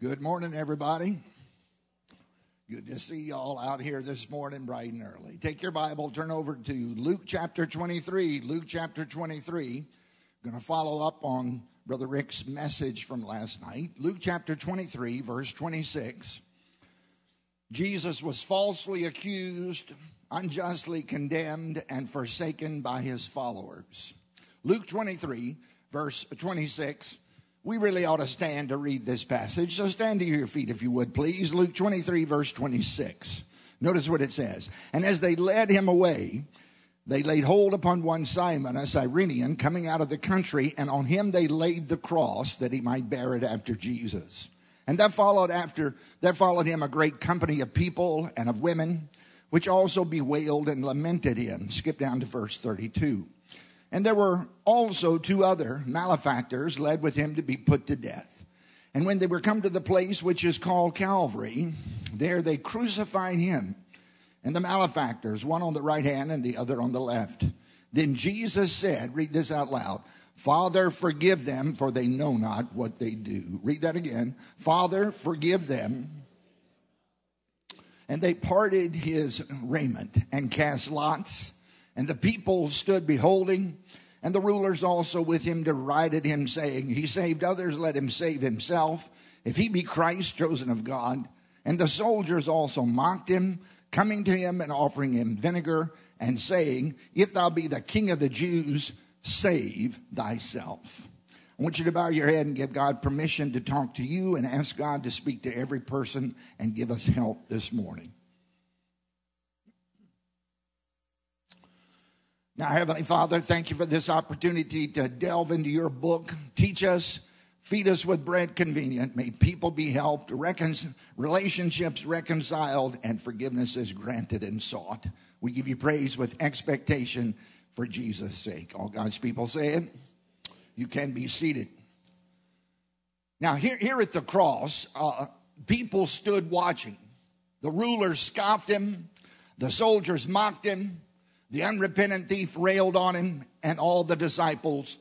Good morning, everybody. Good to see you all out here this morning bright and early. Take your Bible, turn over to Luke chapter 23. Luke chapter 23. Going to follow up on Brother Rick's message from last night. Luke chapter 23, verse 26. Jesus was falsely accused, unjustly condemned, and forsaken by his followers. Luke 23, verse 26. We really ought to stand to read this passage. So stand to your feet if you would, please. Luke 23, verse 26. Notice what it says. And as they led him away, they laid hold upon one Simon, a Cyrenian, coming out of the country, and on him they laid the cross that he might bear it after Jesus. And there followed him a great company of people and of women, which also bewailed and lamented him. Skip down to verse 32. And there were also two other malefactors led with him to be put to death. And when they were come to the place which is called Calvary, there they crucified him and the malefactors, one on the right hand and the other on the left. Then Jesus said, read this out loud, Father, forgive them, for they know not what they do. Read that again. Father, forgive them. And they parted his raiment and cast lots. And the people stood beholding, and the rulers also with him derided him, saying, He saved others, let him save himself, if he be Christ, chosen of God. And the soldiers also mocked him, coming to him and offering him vinegar, and saying, If thou be the King of the Jews, save thyself. I want you to bow your head and give God permission to talk to you and ask God to speak to every person and give us help this morning. Now, Heavenly Father, thank you for this opportunity to delve into your book. Teach us, feed us with bread convenient. May people be helped, relationships reconciled, and forgiveness is granted and sought. We give you praise with expectation for Jesus' sake. All God's people say it. You can be seated. Now, here at the cross, people stood watching. The rulers scoffed him. The soldiers mocked him. The unrepentant thief railed on him, and all the disciples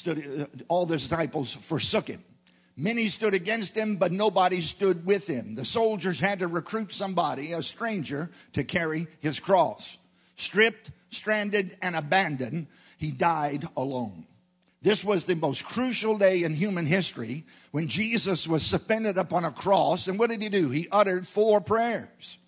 forsook him. Many stood against him, but nobody stood with him. The soldiers had to recruit somebody, a stranger, to carry his cross. Stripped, stranded, and abandoned, he died alone. This was the most crucial day in human history when Jesus was suspended upon a cross. And what did he do? He uttered four prayers.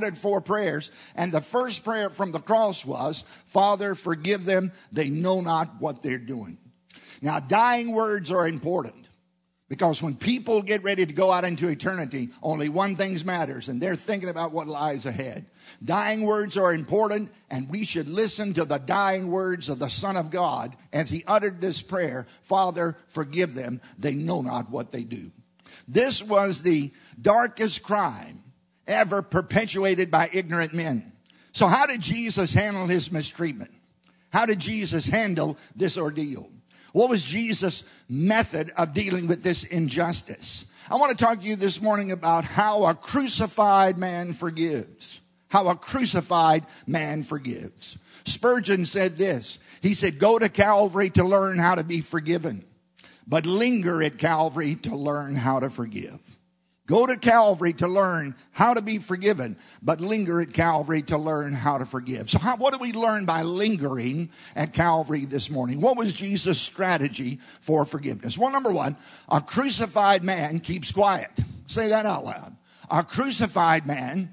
And the first prayer from the cross was, Father, forgive them. They know not what they're doing. Now, dying words are important because when people get ready to go out into eternity, only one thing matters, and they're thinking about what lies ahead. Dying words are important, and we should listen to the dying words of the Son of God as he uttered this prayer, Father, forgive them. They know not what they do. This was the darkest crime ever perpetuated by ignorant men. So how did Jesus handle his mistreatment? How did Jesus handle this ordeal? What was Jesus' method of dealing with this injustice? I want to talk to you this morning about how a crucified man forgives. How a crucified man forgives. Spurgeon said this. He said, go to Calvary to learn how to be forgiven, but linger at Calvary to learn how to forgive. Go to Calvary to learn how to be forgiven, but linger at Calvary to learn how to forgive. So what do we learn by lingering at Calvary this morning? What was Jesus' strategy for forgiveness? Well, number one, a crucified man keeps quiet. Say that out loud. A crucified man,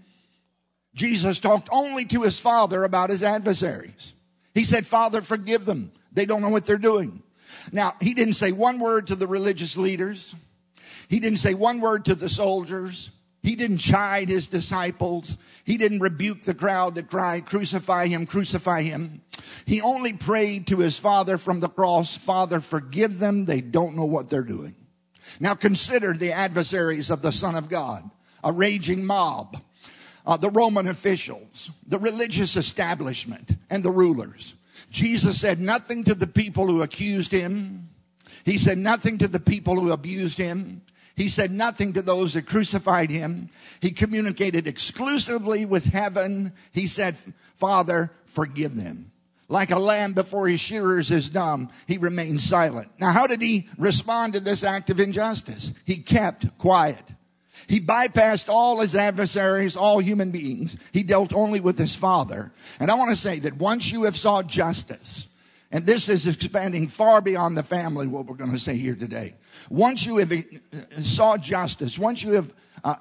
Jesus talked only to his Father about his adversaries. He said, Father, forgive them. They don't know what they're doing. Now, he didn't say one word to the religious leaders. He didn't say one word to the soldiers. He didn't chide his disciples. He didn't rebuke the crowd that cried, crucify him, crucify him. He only prayed to his Father from the cross, Father, forgive them. They don't know what they're doing. Now consider the adversaries of the Son of God, a raging mob, the Roman officials, the religious establishment, and the rulers. Jesus said nothing to the people who accused him. He said nothing to the people who abused him. He said nothing to those that crucified him. He communicated exclusively with heaven. He said, Father, forgive them. Like a lamb before his shearers is dumb, he remained silent. Now, how did he respond to this act of injustice? He kept quiet. He bypassed all his adversaries, all human beings. He dealt only with his Father. And I want to say that once you have sought justice, and this is expanding far beyond the family, what we're going to say here today. Once you have sought justice, once you have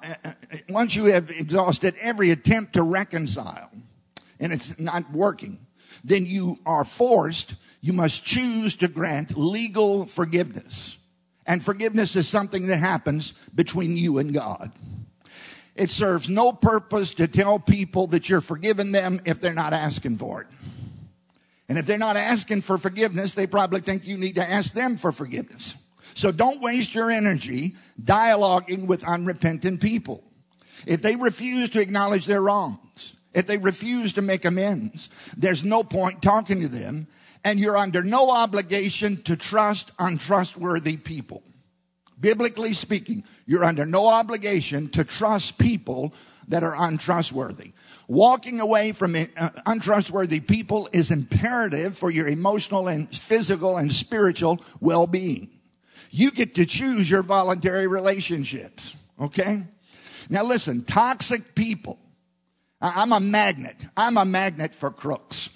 exhausted every attempt to reconcile, and it's not working, then you must choose to grant legal forgiveness. And forgiveness is something that happens between you and God. It serves no purpose to tell people that you're forgiving them if they're not asking for it. And if they're not asking for forgiveness, they probably think you need to ask them for forgiveness. So don't waste your energy dialoguing with unrepentant people. If they refuse to acknowledge their wrongs, if they refuse to make amends, there's no point talking to them, and you're under no obligation to trust untrustworthy people. Biblically speaking, you're under no obligation to trust people that are untrustworthy. Walking away from untrustworthy people is imperative for your emotional and physical and spiritual well-being. You get to choose your voluntary relationships, okay? Now listen, toxic people. I'm a magnet. I'm a magnet for crooks.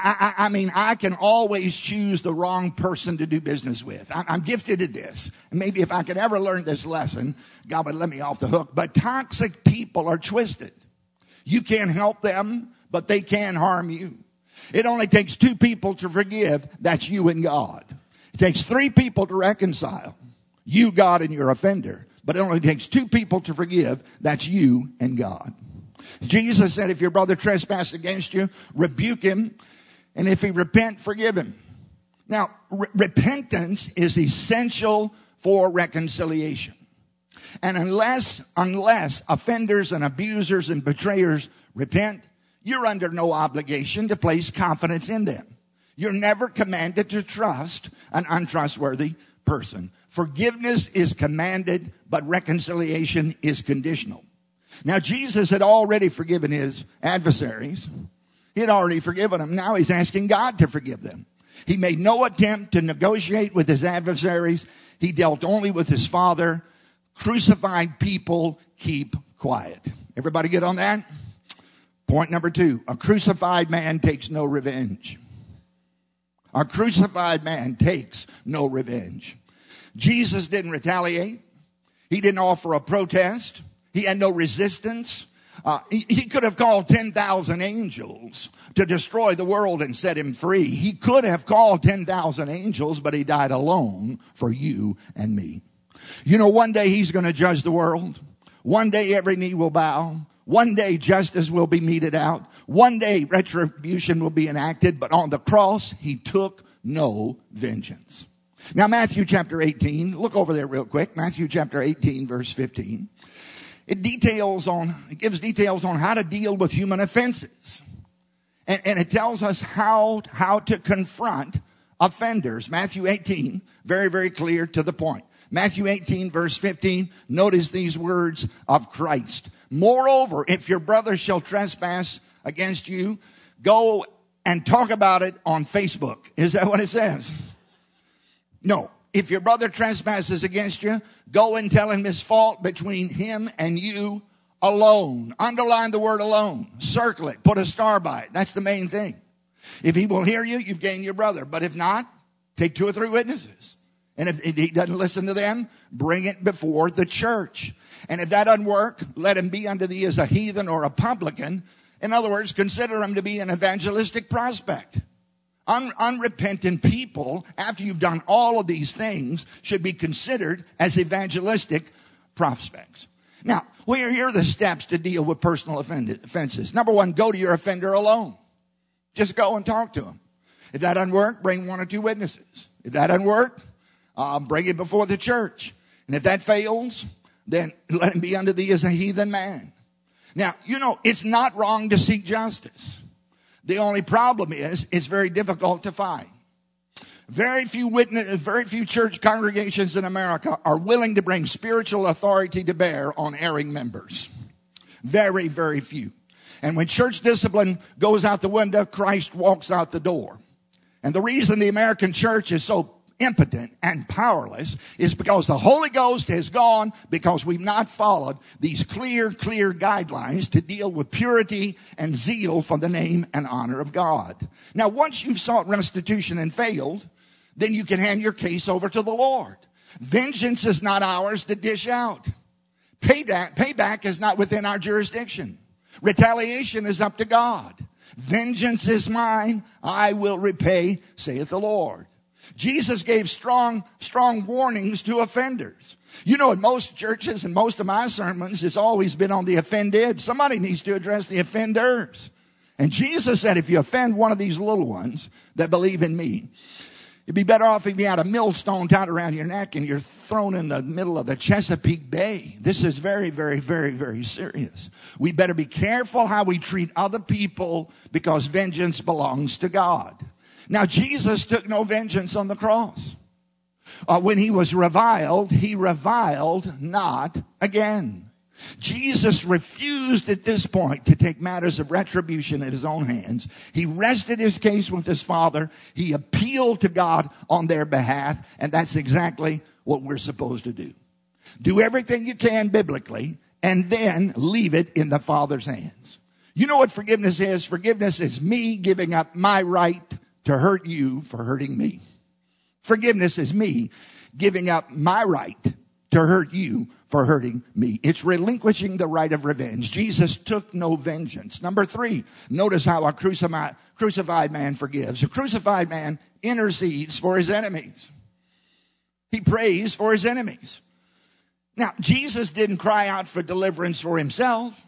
I mean, I can always choose the wrong person to do business with. I'm gifted at this. And maybe if I could ever learn this lesson, God would let me off the hook. But toxic people are twisted. You can't help them, but they can harm you. It only takes 2 people to forgive. That's you and God. It takes 3 people to reconcile. You, God, and your offender. But it only takes 2 people to forgive. That's you and God. Jesus said, if your brother trespasses against you, rebuke him. And if he repent, forgive him. Now, repentance is essential for reconciliation. And unless offenders and abusers and betrayers repent, you're under no obligation to place confidence in them. You're never commanded to trust an untrustworthy person. Forgiveness is commanded, but reconciliation is conditional. Now, Jesus had already forgiven his adversaries. He had already forgiven them. Now he's asking God to forgive them. He made no attempt to negotiate with his adversaries. He dealt only with his Father. Crucified people keep quiet. Everybody get on that? Point number 2. A crucified man takes no revenge. A crucified man takes no revenge. Jesus didn't retaliate. He didn't offer a protest. He had no resistance. He could have called 10,000 angels to destroy the world and set him free. He could have called 10,000 angels, but he died alone for you and me. You know, one day he's going to judge the world. One day every knee will bow. One day justice will be meted out. One day retribution will be enacted. But on the cross, he took no vengeance. Now, Matthew chapter 18, look over there real quick. Matthew chapter 18, verse 15. It gives details on how to deal with human offenses. And it tells us how to confront offenders. Matthew 18, very, very clear to the point. Matthew 18, verse 15, notice these words of Christ. Moreover, if your brother shall trespass against you, go and talk about it on Facebook. Is that what it says? No. If your brother trespasses against you, go and tell him his fault between him and you alone. Underline the word alone. Circle it. Put a star by it. That's the main thing. If he will hear you, you've gained your brother. But if not, take 2 or 3 witnesses. And if he doesn't listen to them, bring it before the church. And if that doesn't work, let him be unto thee as a heathen or a publican. In other words, consider him to be an evangelistic prospect. Unrepentant people, after you've done all of these things, should be considered as evangelistic prospects. Now, here are the steps to deal with personal offenses. Number 1, go to your offender alone. Just go and talk to him. If that doesn't work, bring 1 or 2 witnesses. If that doesn't work, bring it before the church. And if that fails, then let him be unto thee as a heathen man. Now, you know, it's not wrong to seek justice. The only problem is it's very difficult to find. Very few church congregations in America are willing to bring spiritual authority to bear on erring members. Very, very few. And when church discipline goes out the window, Christ walks out the door. And the reason the American church is so impotent and powerless is because the Holy Ghost has gone, because we've not followed these clear guidelines to deal with purity and zeal for the name and honor of God. Now, once you've sought restitution and failed, then you can hand your case over to the Lord. Vengeance is not ours to dish out. Payback is not within our jurisdiction. Retaliation is up to God. Vengeance is mine, I will repay, saith the Lord. Jesus gave strong warnings to offenders. You know, in most churches and most of my sermons, it's always been on the offended. Somebody needs to address the offenders. And Jesus said, if you offend one of these little ones that believe in me, it'd be better off if you had a millstone tied around your neck and you're thrown in the middle of the Chesapeake Bay. This is very, very, very, very serious. We better be careful how we treat other people because vengeance belongs to God. Now, Jesus took no vengeance on the cross. When he was reviled, he reviled not again. Jesus refused at this point to take matters of retribution in his own hands. He rested his case with his Father. He appealed to God on their behalf, and that's exactly what we're supposed to do. Do everything you can biblically, and then leave it in the Father's hands. You know what forgiveness is? Forgiveness is me giving up my right to hurt you for hurting me. Forgiveness is me giving up my right to hurt you for hurting me. It's relinquishing the right of revenge. Jesus took no vengeance. Number 3, notice how a crucified man forgives. A crucified man intercedes for his enemies. He prays for his enemies. Now, Jesus didn't cry out for deliverance for himself,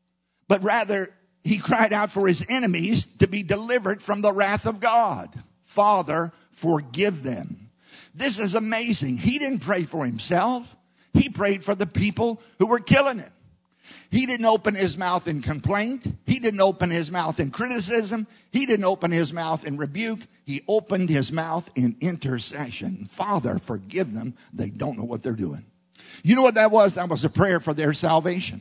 but rather he cried out for his enemies to be delivered from the wrath of God. Father, forgive them. This is amazing. He didn't pray for himself. He prayed for the people who were killing him. He didn't open his mouth in complaint. He didn't open his mouth in criticism. He didn't open his mouth in rebuke. He opened his mouth in intercession. Father, forgive them. They don't know what they're doing. You know what that was? That was a prayer for their salvation.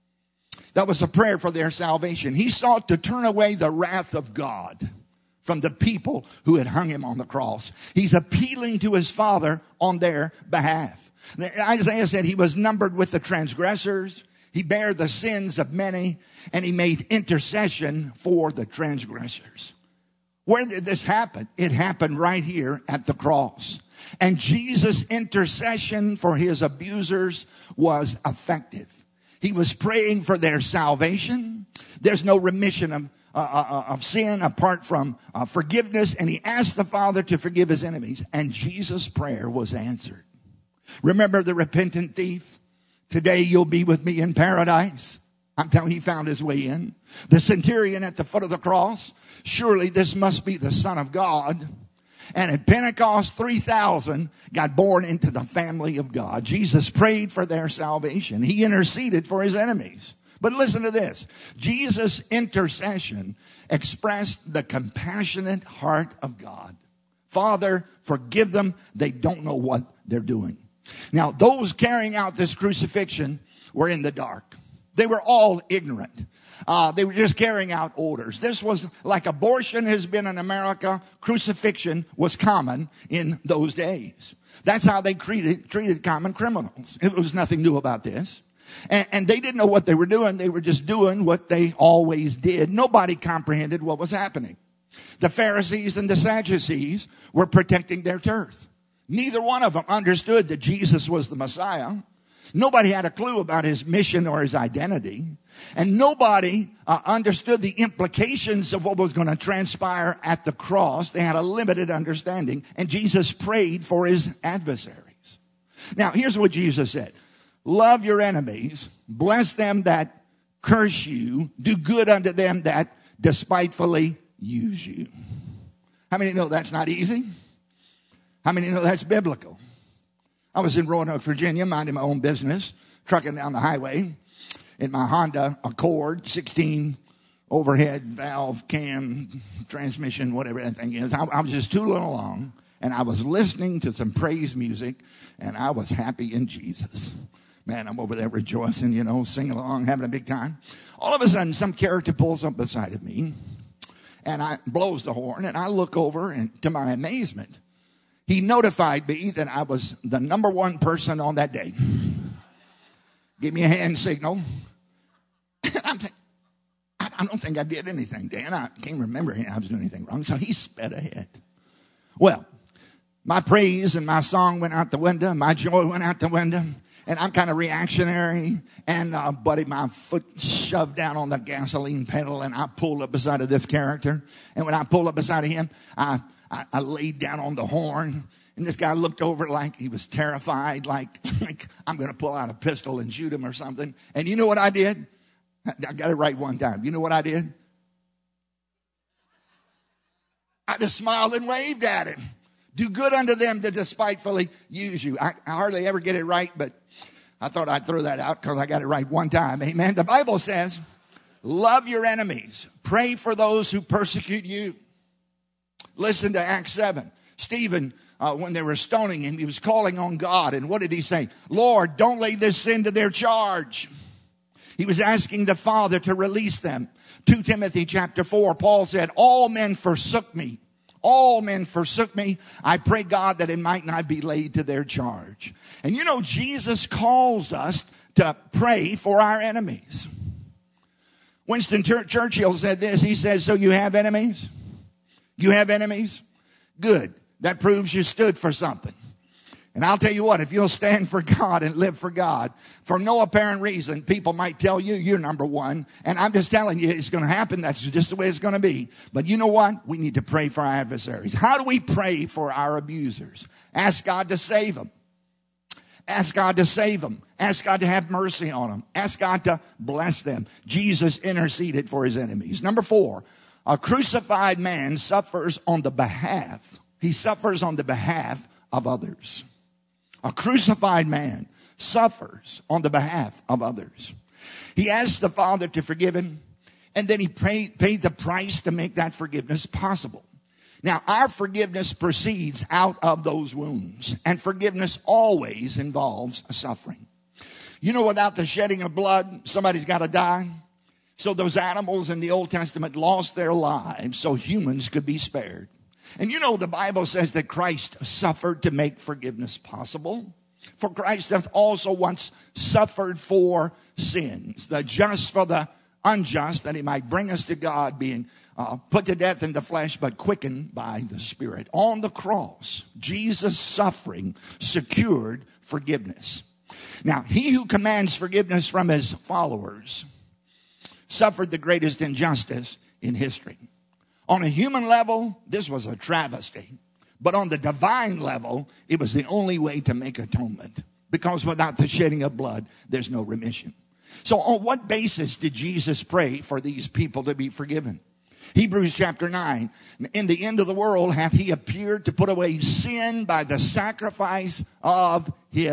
That was a prayer for their salvation. He sought to turn away the wrath of God from the people who had hung him on the cross. He's appealing to his Father on their behalf. Isaiah said he was numbered with the transgressors. He bare the sins of many, and he made intercession for the transgressors. Where did this happen? It happened right here at the cross. And Jesus' intercession for his abusers was effective. He was praying for their salvation. There's no remission of sin apart from forgiveness. And he asked the Father to forgive his enemies. And Jesus' prayer was answered. Remember the repentant thief? Today you'll be with me in paradise. I'm telling you, he found his way in. The centurion at the foot of the cross. Surely this must be the Son of God. And at Pentecost, 3,000 got born into the family of God. Jesus prayed for their salvation. He interceded for his enemies. But listen to this. Jesus' intercession expressed the compassionate heart of God. Father, forgive them. They don't know what they're doing. Now, those carrying out this crucifixion were in the dark. They were all ignorant. They were just carrying out orders. This was like abortion has been in America. Crucifixion was common in those days. That's how they treated common criminals. It was nothing new about this. And they didn't know what they were doing. They were just doing what they always did. Nobody comprehended what was happening. The Pharisees and the Sadducees were protecting their turf. Neither one of them understood that Jesus was the Messiah. Nobody had a clue about his mission or his identity. And nobody understood the implications of what was going to transpire at the cross. They had a limited understanding. And Jesus prayed for his adversaries. Now, here's what Jesus said. Love your enemies. Bless them that curse you. Do good unto them that despitefully use you. How many know that's not easy? How many know that's biblical? I was in Roanoke, Virginia, minding my own business, trucking down the highway in my Honda Accord, 16 overhead valve cam transmission, whatever that thing is. I was just tooling along, and I was listening to some praise music, and I was happy in Jesus. Man, I'm over there rejoicing, singing along, having a big time. All of a sudden, some character pulls up beside of me, and blows the horn, and I look over, and to my amazement, he notified me that I was the number one person on that day. Give me a hand signal. I'm thinking, I don't think I did anything, Dan. I can't remember I was doing anything wrong. So he sped ahead. Well, my praise and my song went out the window. My joy went out the window. And I'm kind of reactionary. And buddy, my foot shoved down on the gasoline pedal, and I pulled up beside of this character. And when I pulled up beside of him, I laid down on the horn. And this guy looked over like he was terrified, like I'm going to pull out a pistol and shoot him or something. And you know what I did? I got it right one time. You know what I did? I just smiled and waved at him. Do good unto them that despitefully use you. I hardly ever get it right, but I thought I'd throw that out because I got it right one time. Amen. The Bible says, love your enemies. Pray for those who persecute you. Listen to Acts 7. Stephen, when they were stoning him, he was calling on God. And what did he say? Lord, don't lay this sin to their charge. He was asking the Father to release them. 2 Timothy chapter 4, Paul said, all men forsook me. All men forsook me. I pray, God, that it might not be laid to their charge. And you know, Jesus calls us to pray for our enemies. Winston Churchill said this. He says, so you have enemies? You have enemies? Good. That proves you stood for something. And I'll tell you what, if you'll stand for God and live for God, for no apparent reason, people might tell you you're number one. And I'm just telling you, it's going to happen. That's just the way it's going to be. But you know what? We need to pray for our adversaries. How do we pray for our abusers? Ask God to save them. Ask God to save them. Ask God to have mercy on them. Ask God to bless them. Jesus interceded for his enemies. Number 4, a crucified man suffers on the behalf. He suffers on the behalf of others. A crucified man suffers on the behalf of others. He asked the Father to forgive him, and then he paid the price to make that forgiveness possible. Now, our forgiveness proceeds out of those wounds, and forgiveness always involves suffering. You know, without the shedding of blood, somebody's got to die. So those animals in the Old Testament lost their lives so humans could be spared. And you know, the Bible says that Christ suffered to make forgiveness possible. For Christ hath also once suffered for sins, the just for the unjust, that he might bring us to God, being put to death in the flesh, but quickened by the Spirit. On the cross, Jesus' suffering secured forgiveness. Now, he who commands forgiveness from his followers suffered the greatest injustice in history. On a human level, this was a travesty. But on the divine level, it was the only way to make atonement. Because without the shedding of blood, there's no remission. So on what basis did Jesus pray for these people to be forgiven? Hebrews chapter 9, in the end of the world hath he appeared to put away sin by the sacrifice of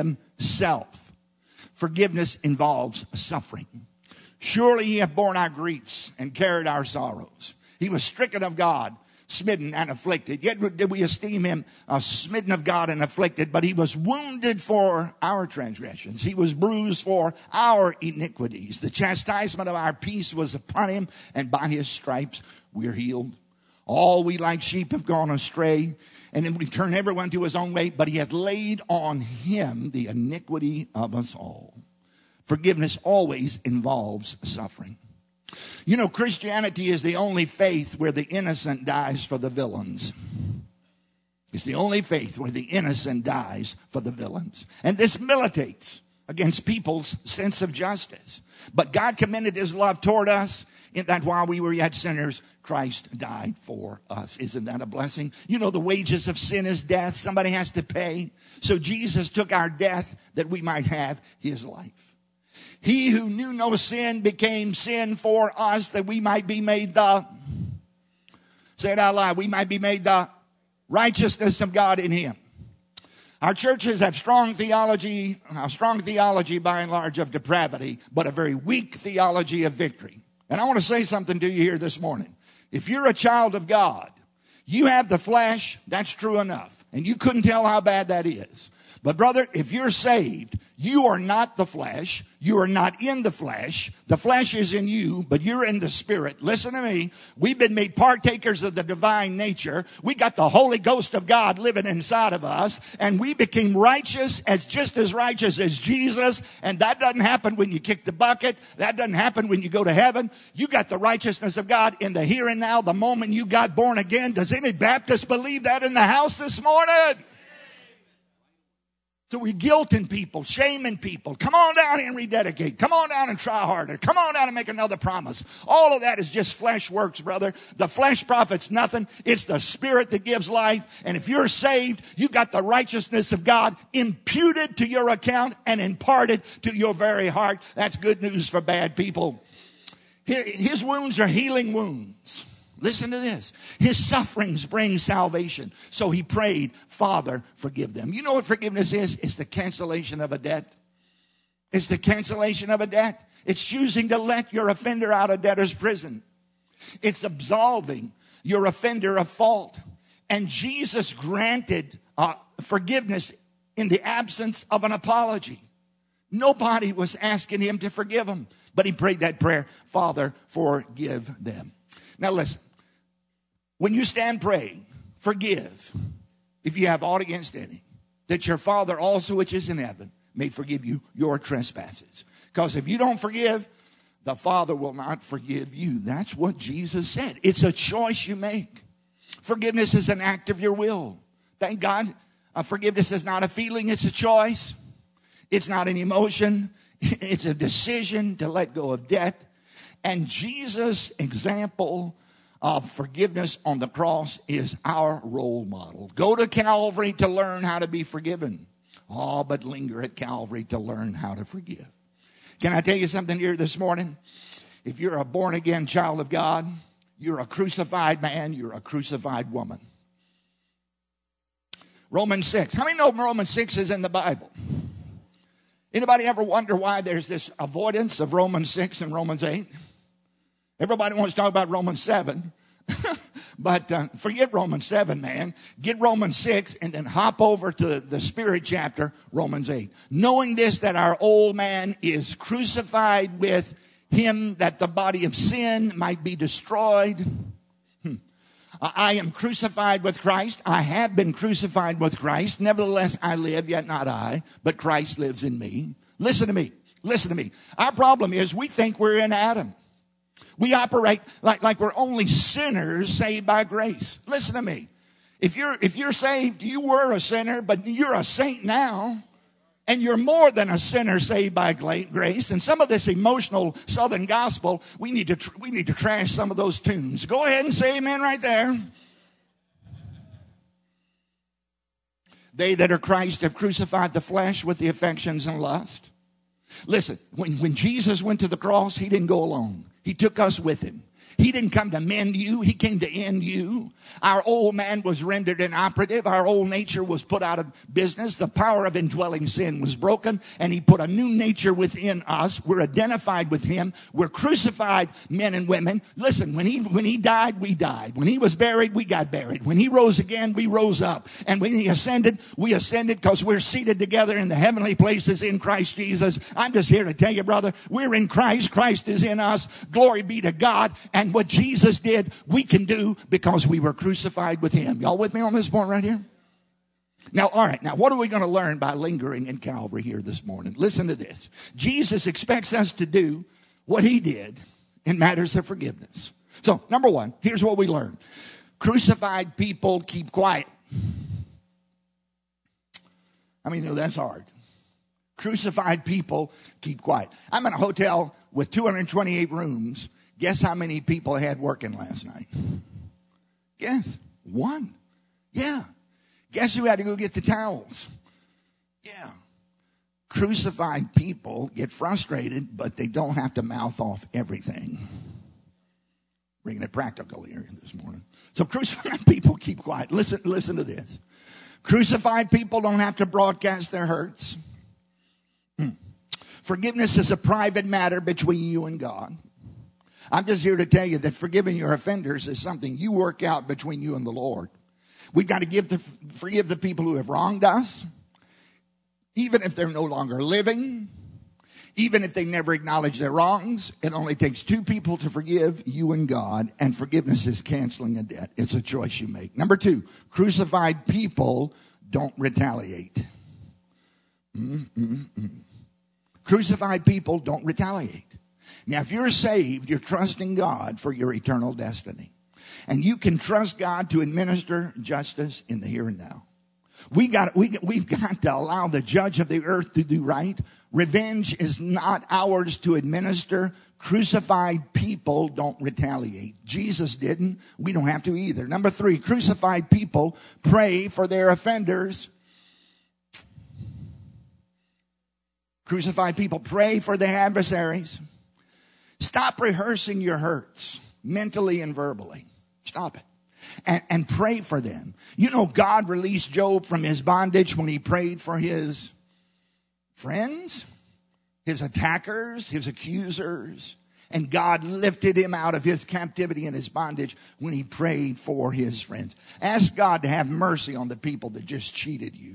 himself. Forgiveness involves suffering. Surely he hath borne our griefs and carried our sorrows. He was stricken of God, smitten and afflicted. Yet did we esteem him smitten of God and afflicted. But he was wounded for our transgressions. He was bruised for our iniquities. The chastisement of our peace was upon him, and by his stripes we're healed. All we like sheep have gone astray, and then we turn everyone to his own way. But he hath laid on him the iniquity of us all. Forgiveness always involves suffering. You know, Christianity is the only faith where the innocent dies for the villains. It's the only faith where the innocent dies for the villains. And this militates against people's sense of justice. But God commended his love toward us in that while we were yet sinners, Christ died for us. Isn't that a blessing? You know, the wages of sin is death. Somebody has to pay. So Jesus took our death that we might have his life. He who knew no sin became sin for us that we might be made say it out loud, we might be made the righteousness of God in him. Our churches have strong theology by and large of depravity, but a very weak theology of victory. And I want to say something to you here this morning. If you're a child of God, you have the flesh, that's true enough. And you couldn't tell how bad that is. But brother, if you're saved, you are not the flesh. You are not in the flesh. The flesh is in you, but you're in the Spirit. Listen to me. We've been made partakers of the divine nature. We got the Holy Ghost of God living inside of us, and we became righteous, just as righteous as Jesus. And that doesn't happen when you kick the bucket. That doesn't happen when you go to heaven. You got the righteousness of God in the here and now, the moment you got born again. Does any Baptist believe that in the house this morning? So we're guilting people, shaming people. Come on down and rededicate. Come on down and try harder. Come on down and make another promise. All of that is just flesh works, brother. The flesh profits nothing. It's the Spirit that gives life. And if you're saved, you got the righteousness of God imputed to your account and imparted to your very heart. That's good news for bad people. His wounds are healing wounds. Listen to this. His sufferings bring salvation. So he prayed, Father, forgive them. You know what forgiveness is? It's the cancellation of a debt. It's the cancellation of a debt. It's choosing to let your offender out of debtor's prison. It's absolving your offender of fault. And Jesus granted forgiveness in the absence of an apology. Nobody was asking him to forgive them. But he prayed that prayer, Father, forgive them. Now listen. When you stand praying, forgive if you have aught against any, that your Father also which is in heaven may forgive you your trespasses. Because if you don't forgive, the Father will not forgive you. That's what Jesus said. It's a choice you make. Forgiveness is an act of your will. Thank God, forgiveness is not a feeling, it's a choice. It's not an emotion. It's a decision to let go of debt. And Jesus' example of forgiveness on the cross is our role model. Go to Calvary to learn how to be forgiven. Oh, but linger at Calvary to learn how to forgive. Can I tell you something here this morning? If you're a born-again child of God, you're a crucified man, you're a crucified woman. Romans 6. How many know Romans 6 is in the Bible? Anybody ever wonder why there's this avoidance of Romans 6 and Romans 8? Everybody wants to talk about Romans 7. But forget Romans 7, man. Get Romans 6 and then hop over to the Spirit chapter, Romans 8. Knowing this, that our old man is crucified with him, that the body of sin might be destroyed. I am crucified with Christ. I have been crucified with Christ. Nevertheless, I live, yet not I, but Christ lives in me. Listen to me. Listen to me. Our problem is we think we're in Adam. We operate like we're only sinners saved by grace. Listen to me. If you're saved, you were a sinner, but you're a saint now. And you're more than a sinner saved by grace. And some of this emotional Southern gospel, we need to trash some of those tunes. Go ahead and say amen right there. They that are Christ have crucified the flesh with the affections and lust. Listen, when Jesus went to the cross, he didn't go alone. He took us with him. He didn't come to mend you. He came to end you. Our old man was rendered inoperative. Our old nature was put out of business. The power of indwelling sin was broken, and he put a new nature within us. We're identified with him. We're crucified men and women. Listen, when he died, we died. When he was buried, we got buried. When he rose again, we rose up. And when he ascended, we ascended because we're seated together in the heavenly places in Christ Jesus. I'm just here to tell you, brother, we're in Christ. Christ is in us. Glory be to God. And what Jesus did, we can do because we were crucified with him. Y'all with me on this point right here? Now, all right. Now, what are we going to learn by lingering in Calvary here this morning? Listen to this. Jesus expects us to do what he did in matters of forgiveness. So, number one, here's what we learn. Crucified people keep quiet. I mean, that's hard. Crucified people keep quiet. I'm in a hotel with 228 rooms. Guess how many people had working last night? Guess. One. Yeah. Guess who had to go get the towels? Yeah. Crucified people get frustrated, but they don't have to mouth off everything. Bringing it practical here this morning. So crucified people keep quiet. Listen to this. Crucified people don't have to broadcast their hurts. Forgiveness is a private matter between you and God. I'm just here to tell you that forgiving your offenders is something you work out between you and the Lord. We've got to forgive the people who have wronged us. Even if they're no longer living, even if they never acknowledge their wrongs, it only takes two people to forgive, you and God, and forgiveness is canceling a debt. It's a choice you make. Number two, crucified people don't retaliate. Crucified people don't retaliate. Now, if you're saved, you're trusting God for your eternal destiny. And you can trust God to administer justice in the here and now. We've got to allow the judge of the earth to do right. Revenge is not ours to administer. Crucified people don't retaliate. Jesus didn't. We don't have to either. Number three, crucified people pray for their offenders. Crucified people pray for their adversaries. Stop rehearsing your hurts mentally and verbally. Stop it. And pray for them. You know, God released Job from his bondage when he prayed for his friends, his attackers, his accusers. And God lifted him out of his captivity and his bondage when he prayed for his friends. Ask God to have mercy on the people that just cheated you.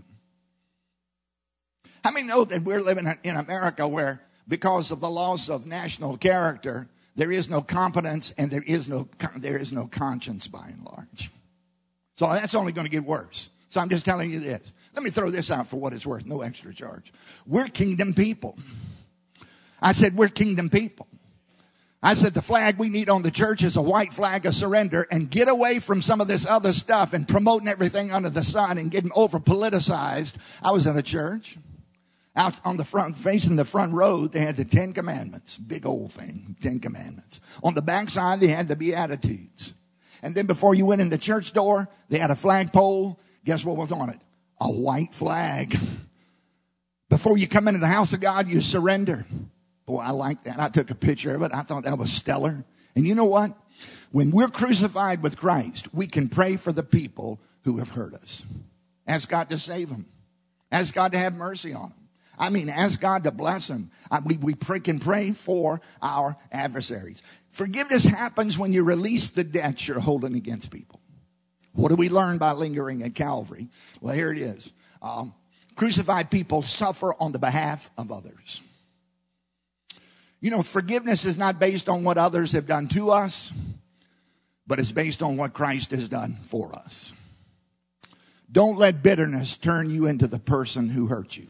How many know that we're living in America where, because of the loss of national character, there is no competence and there is no conscience by and large. So that's only going to get worse. So I'm just telling you this. Let me throw this out for what it's worth. No extra charge. We're kingdom people. I said we're kingdom people. I said the flag we need on the church is a white flag of surrender, and get away from some of this other stuff and promoting everything under the sun and getting over politicized. I was in a church. Out on the front, facing the front road, they had the 10 Commandments. Big old thing, 10 Commandments. On the back side, they had the Beatitudes. And then before you went in the church door, they had a flagpole. Guess what was on it? A white flag. Before you come into the house of God, you surrender. Boy, I like that. I took a picture of it. I thought that was stellar. And you know what? When we're crucified with Christ, we can pray for the people who have hurt us. Ask God to save them. Ask God to have mercy on them. I mean, ask God to bless them. We can pray for our adversaries. Forgiveness happens when you release the debts you're holding against people. What do we learn by lingering at Calvary? Well, here it is. Crucified people suffer on the behalf of others. You know, forgiveness is not based on what others have done to us, but it's based on what Christ has done for us. Don't let bitterness turn you into the person who hurt you.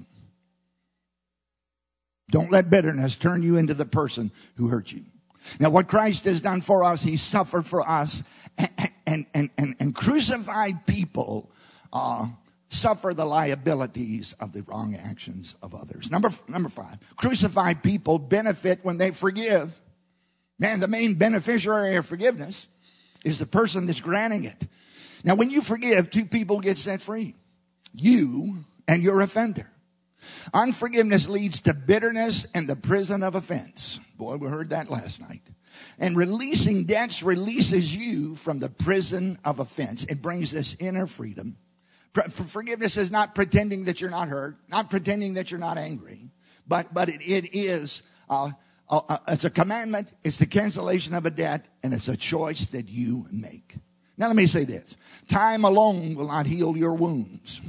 Don't let bitterness turn you into the person who hurt you. Now, what Christ has done for us, he suffered for us. And crucified people suffer the liabilities of the wrong actions of others. Number five, crucified people benefit when they forgive. Man, the main beneficiary of forgiveness is the person that's granting it. Now, when you forgive, two people get set free. You and your offender. Unforgiveness leads to bitterness and the prison of offense. Boy, we heard that last night. And releasing debts releases you from the prison of offense. It brings this inner freedom. Forgiveness is not pretending that you're not hurt, not pretending that you're not angry, but it is it's a commandment, it's the cancellation of a debt, and it's a choice that you make. Now let me say this. Time alone will not heal your wounds.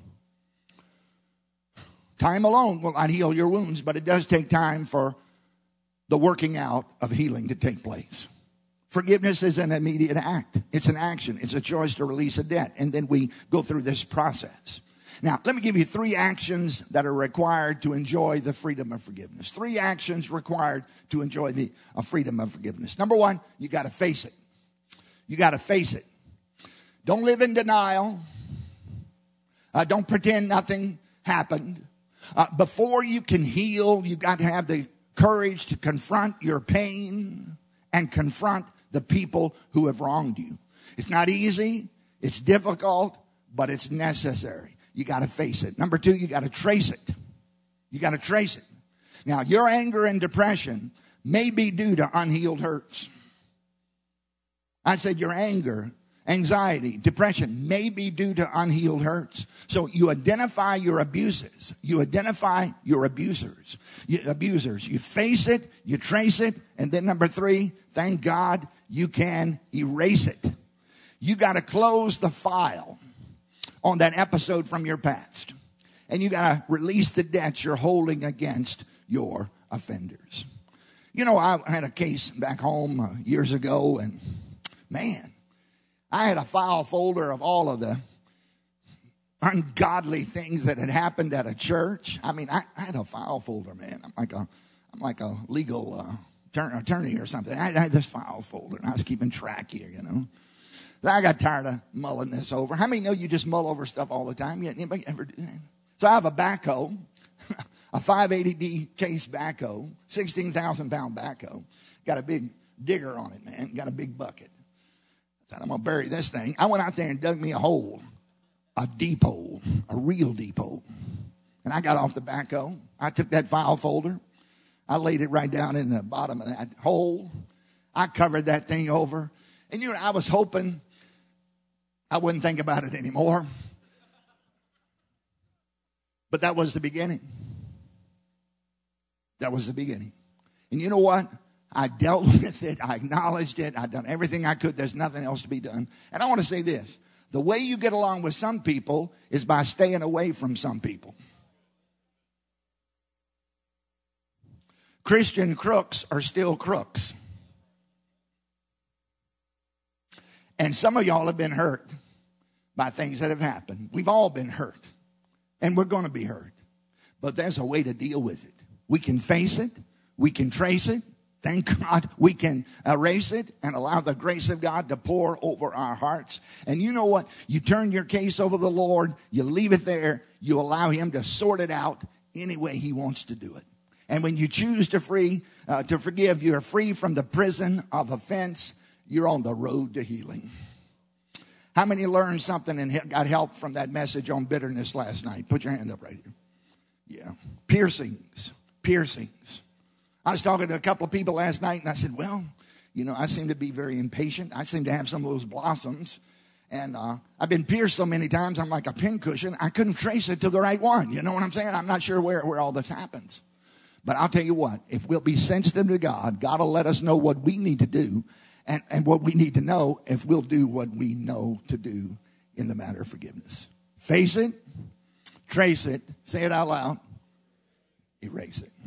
Time alone will not heal your wounds, but it does take time for the working out of healing to take place. Forgiveness is an immediate act. It's an action. It's a choice to release a debt. And then we go through this process. Now, let me give you 3 actions that are required to enjoy the freedom of forgiveness. 3 actions required to enjoy the freedom of forgiveness. Number 1, you got to face it. You got to face it. Don't live in denial. Don't pretend nothing happened. Before you can heal, you've got to have the courage to confront your pain and confront the people who have wronged you. It's not easy. It's difficult, but it's necessary. You got to face it. Number 2, you got to trace it. You got to trace it. Now, your anger and depression may be due to unhealed hurts. I said your anger, anxiety, depression may be due to unhealed hurts. So you identify your abuses. You identify your abusers. You face it, you trace it, and then number 3, thank God you can erase it. You got to close the file on that episode from your past. and you got to release the debts you're holding against your offenders. You know, I had a case back home years ago, and man, I had a file folder of all of the ungodly things that had happened at a church. I mean, I had a file folder, man. I'm like a legal attorney or something. I had this file folder, and I was keeping track here, you know. I got tired of mulling this over. How many know you just mull over stuff all the time? Anybody ever do that? So I have a backhoe, a 580D case backhoe, 16,000-pound backhoe. Got a big digger on it, man. Got a big bucket. I thought, I'm going to bury this thing. I went out there and dug me a hole, a deep hole, a real deep hole. And I got off the backhoe. I took that file folder. I laid it right down in the bottom of that hole. I covered that thing over. And you know, I was hoping I wouldn't think about it anymore. But that was the beginning. That was the beginning. And you know what? I dealt with it. I acknowledged it. I've done everything I could. There's nothing else to be done. And I want to say this. The way you get along with some people is by staying away from some people. Christian crooks are still crooks. And some of y'all have been hurt by things that have happened. We've all been hurt. And we're going to be hurt. But there's a way to deal with it. We can face it. We can trace it. Thank God we can erase it and allow the grace of God to pour over our hearts. And you know what? You turn your case over to the Lord. You leave it there. You allow him to sort it out any way he wants to do it. And when you choose to forgive, you're free from the prison of offense. You're on the road to healing. How many learned something and got help from that message on bitterness last night? Put your hand up right here. Yeah. Piercings. I was talking to a couple of people last night, and I said, well, you know, I seem to be very impatient. I seem to have some of those blossoms. And I've been pierced so many times, I'm like a pincushion. I couldn't trace it to the right one. You know what I'm saying? I'm not sure where all this happens. But I'll tell you what, if we'll be sensitive to God, God will let us know what we need to do. And what we need to know if we'll do what we know to do in the matter of forgiveness. Face it, trace it, say it out loud, erase it.